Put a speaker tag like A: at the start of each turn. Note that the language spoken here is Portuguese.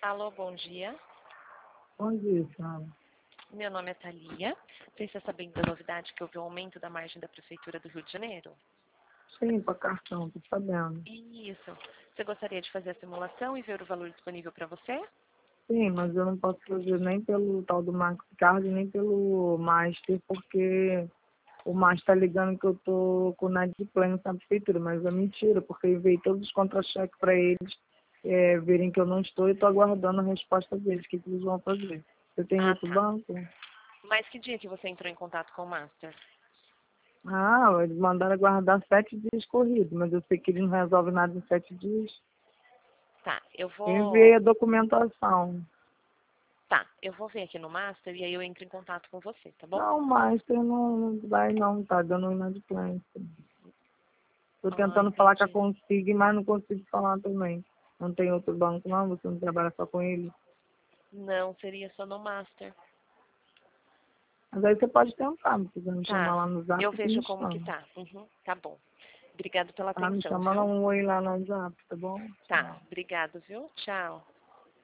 A: Alô, bom dia.
B: Bom dia, senhora.
A: Meu nome é Thalia. Você está sabendo da novidade que houve um aumento da margem da Prefeitura do Rio de Janeiro?
B: Sim, para cartão, tô sabendo.
A: Isso. Você gostaria de fazer a simulação e ver o valor disponível para você?
B: Sim, mas eu não posso fazer nem pelo tal do Maxcard, nem pelo Master, porque o Master tá ligando que eu tô com o Nadplano na prefeitura, mas é mentira, porque eu enviei todos os contra-cheques para eles verem que eu não estou e estou aguardando a resposta deles, o que eles vão fazer. Você tem
A: Ah,
B: outro
A: tá.
B: banco?
A: Mas que dia que você entrou em contato com o Master?
B: Ah, eles mandaram aguardar 7 dias corridos, mas eu sei que eles não resolvem nada em 7 dias.
A: Tá,
B: Eu enviei a
A: vou...
B: documentação.
A: Tá, eu vou ver aqui no Master e aí eu entro em contato com você, tá bom?
B: Não, Master não vai não, tá dando inadimplência. Tô
A: Ah,
B: tentando falar com a
A: entendi.
B: Consig, mas não consigo falar também. Não tem outro banco não, você não trabalha só com ele.
A: Não, seria só no Master.
B: Mas aí você pode tentar, me quiser me chamar
A: Tá,
B: lá no Zap,
A: eu
B: que me
A: vejo como que
B: chama.
A: tá. Uhum, tá bom. Obrigado pela
B: Tá? Me
A: atenção,
B: chama lá
A: viu?
B: um oi lá no Zap, tá bom?
A: Tá,
B: Tchau.
A: obrigado, viu? Tchau.